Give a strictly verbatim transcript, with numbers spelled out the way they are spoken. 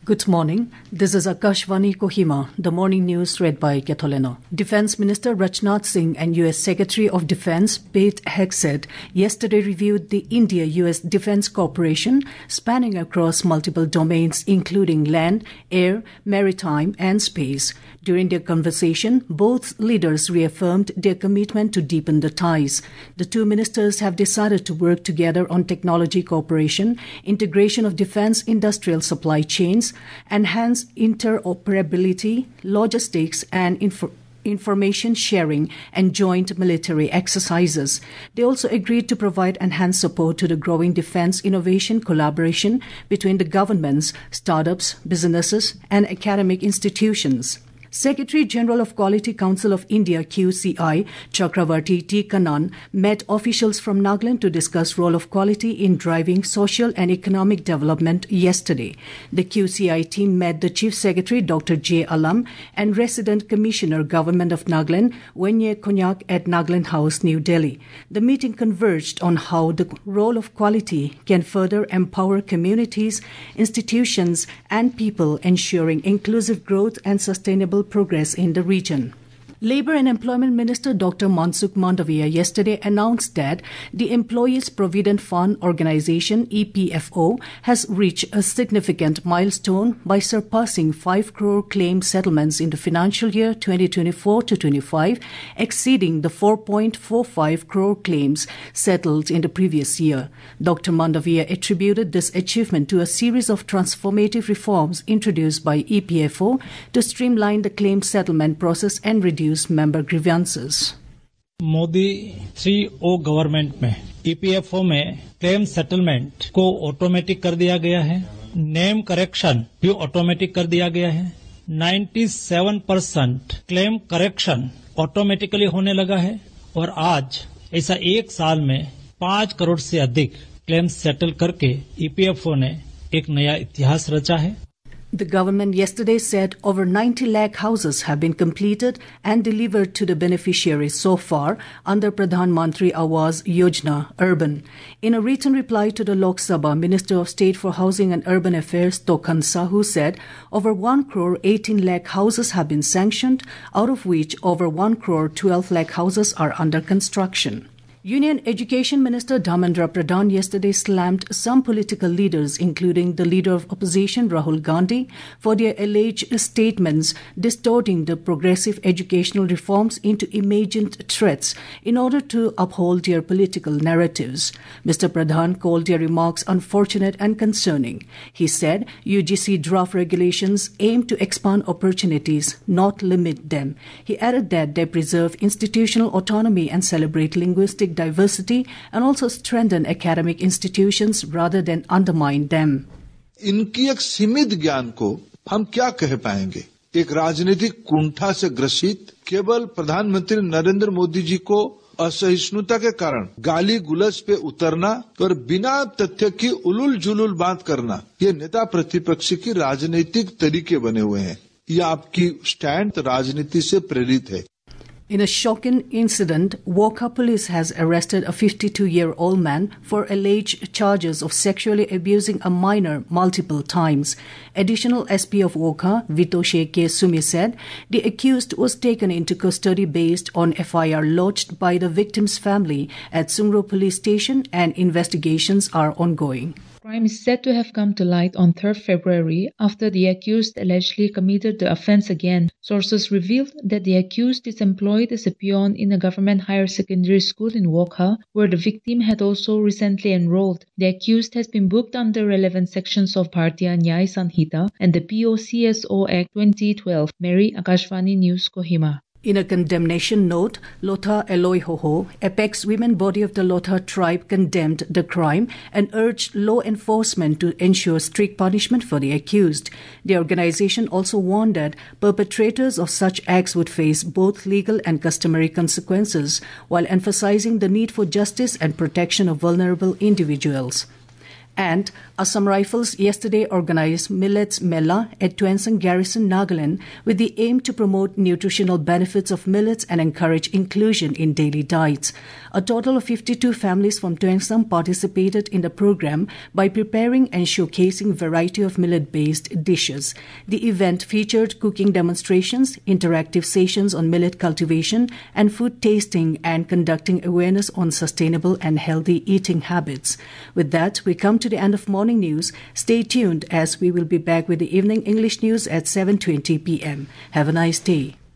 Good morning. This is Akashvani Kohima, the morning news read by Ketoleno. Defense Minister Rajnath Singh and U S Secretary of Defense Pete Hegseth yesterday reviewed the India-U S Defense Cooperation spanning across multiple domains including land, air, maritime and space. During their conversation, both leaders reaffirmed their commitment to deepen the ties. The two ministers have decided to work together on technology cooperation, integration of defense industrial supply chains, enhance interoperability, logistics and info- information sharing and joint military exercises. They also agreed to provide enhanced support to the growing defense innovation collaboration between the governments, startups, businesses and academic institutions. Secretary General of Quality Council of India Q C I Chakravarti T. Kannan met officials from Nagaland to discuss role of quality in driving social and economic development yesterday. The Q C I team met the Chief Secretary Doctor J. Alam and Resident Commissioner Government of Nagaland Wenye Konyak at Nagaland House, New Delhi. The meeting converged on how the role of quality can further empower communities, institutions and people, ensuring inclusive growth and sustainable progress in the region. Labour and Employment Minister Doctor Mansukh Mandaviya yesterday announced that the Employees Provident Fund Organisation E P F O has reached a significant milestone by surpassing five crore claim settlements in the financial year twenty twenty-four to twenty-five, exceeding the four point four five crore claims settled in the previous year. Doctor Mandaviya attributed this achievement to a series of transformative reforms introduced by E P F O to streamline the claim settlement process and reduce member grievances. Modi three O government में EPFO में claim settlement को automatic कर दिया गया है, name correction भी automatic कर दिया गया है, सत्तानवे परसेंट क्लेम करेक्शन ऑटोमेटिकली होने लगा है और आज ऐसा एक साल में पांच करोड़ से अधिक क्लेम सेटल करके ईपीएफओ ने एक नया इतिहास रचा है. The government yesterday said over ninety lakh houses have been completed and delivered to the beneficiaries so far under Pradhan Mantri Awas Yojana Urban. In a written reply to the Lok Sabha, Minister of State for Housing and Urban Affairs Tokan Sahu said over one crore eighteen lakh houses have been sanctioned, out of which over one crore twelve lakh houses are under construction. Union Education Minister Dharmendra Pradhan yesterday slammed some political leaders, including the leader of opposition Rahul Gandhi, for their alleged statements distorting the progressive educational reforms into imagined threats in order to uphold their political narratives. Mister Pradhan called their remarks unfortunate and concerning. He said U G C draft regulations aim to expand opportunities, not limit them. He added that they preserve institutional autonomy and celebrate linguistic diversity and also strengthen academic institutions rather than undermine them. इनकी एक सीमित ज्ञान को हम क्या कह पाएंगे? एक राजनीतिक कुंठा से ग्रसित केवल प्रधानमंत्री नरेंद्र मोदी जी को असहिष्णुता के कारण गाली गुलज पे उतरना और बिना तथ्य की उलुल जुलुल बात करना, ये नेता प्रतिपक्ष की राजनीतिक तरीके बने हुए हैं. ये आपकी स्टैंड राजनीति से प्रेरित है. In a shocking incident, Wokha police has arrested a fifty-two-year-old man for alleged charges of sexually abusing a minor multiple times. Additional S P of Wokha, Vitoshe K. Sumi, said the accused was taken into custody based on F I R lodged by the victim's family at Sungro police station and investigations are ongoing. Crime is said to have come to light on third February after the accused allegedly committed the offence again. Sources revealed that the accused is employed as a peon in a government higher secondary school in Wokha, where the victim had also recently enrolled. The accused has been booked under relevant sections of Bharatiya Nyaya Sanhita and the P O C S O Act twenty twelve. Mary, Akashvani News, Kohima. In a condemnation note, Lotha Eloihoho, apex women body of the Lotha tribe, condemned the crime and urged law enforcement to ensure strict punishment for the accused. The organization also warned that perpetrators of such acts would face both legal and customary consequences, while emphasizing the need for justice and protection of vulnerable individuals. And Assam Rifles yesterday organized Millets Mela at Tuensang Garrison, Nagaland, with the aim to promote nutritional benefits of millets and encourage inclusion in daily diets. A total of fifty-two families from Tuensang participated in the program by preparing and showcasing variety of millet-based dishes. The event featured cooking demonstrations, interactive sessions on millet cultivation, and food tasting and conducting awareness on sustainable and healthy eating habits. With that, we come to the end of morning news. Stay tuned as we will be back with the evening English news at seven twenty p.m. Have a nice day.